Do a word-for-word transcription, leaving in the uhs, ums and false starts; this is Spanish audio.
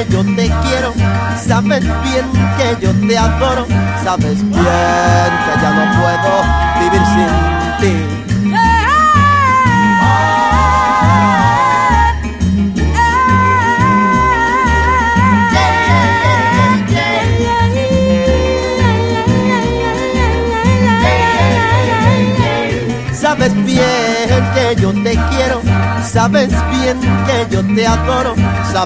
yo te quiero, sabes bien que yo te adoro, sabes bien que ya no puedo vivir sin ti. Sabes bien que yo te quiero, sabes bien que yo te adoro, sabes